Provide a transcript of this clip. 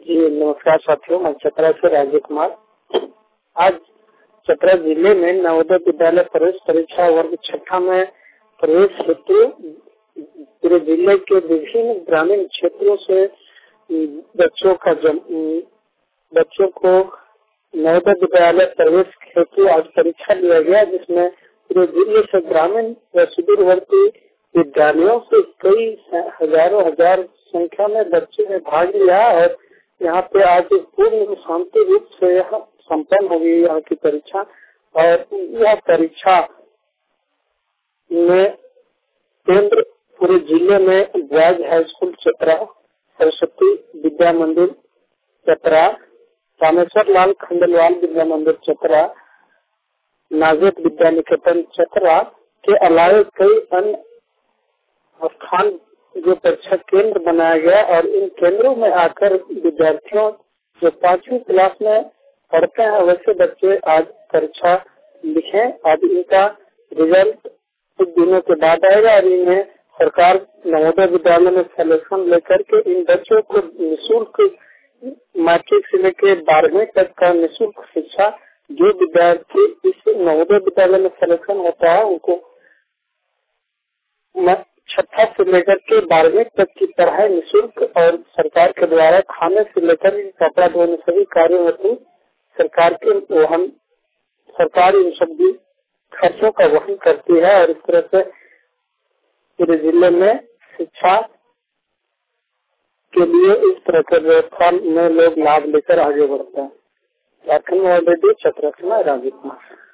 जी नमस्कार साथियों, मैं चतरा से राजीव कुमार। आज चतरा जिले में नवोदय विद्यालय प्रवेश परीक्षा वर्ग छठा में प्रवेश हेतु पूरे जिले के विभिन्न ग्रामीण क्षेत्रों से बच्चों को नवोदय विद्यालय प्रवेश हेतु आज परीक्षा लिया गया, जिसमें पूरे जिले से ग्रामीण व सुदूरवर्ती विद्यालयों से कई हजार संख्या में बच्चों ने भाग लिया और यहाँ पे आज पूर्ण शांति रूप से यह संपन्न हो गई यहाँ की परीक्षा। और यह परीक्षा में केंद्र पूरे जिले में boys high school Chatra, Saraswati Vidya Mandir Chatra, Rameshwar लाल खंडेलवाल विद्या मंदिर चतरा, नाजियत विद्या निकेतन चतरा के अलावा कई अन्य स्थान जो परीक्षा केंद्र बनाया गया और इन केंद्रों में आकर विद्यार्थियों जो 5वीं क्लास में पढ़ते हैं वैसे बच्चे आज परीक्षा लिखे। अब इनका रिजल्ट कुछ दिनों के बाद आएगा और इन्हें सरकार नवोदय विद्यालय में सिलेक्शन लेकर के इन बच्चों को निःशुल्क मैट्रिक से लेकर 12वीं तक का निःशुल्क शिक्षा जो विद्यार्थी इस नवोदय विद्यालय में सिलेक्शन होता है उनको छठा से लेकर के 12वीं तक की पढ़ाई निःशुल्क और सरकार के द्वारा खाने से लेकर कपड़ा धोने सभी कार्यों हेतु सरकार इन सभी खर्चों का वहन करती है। और इस तरह से पूरे जिले में शिक्षा के लिए इस तरह के व्यवस्था में लोग लाभ लेकर आगे बढ़ते हैं। झारखंड रेडियो चतरा से राजीव कुमार।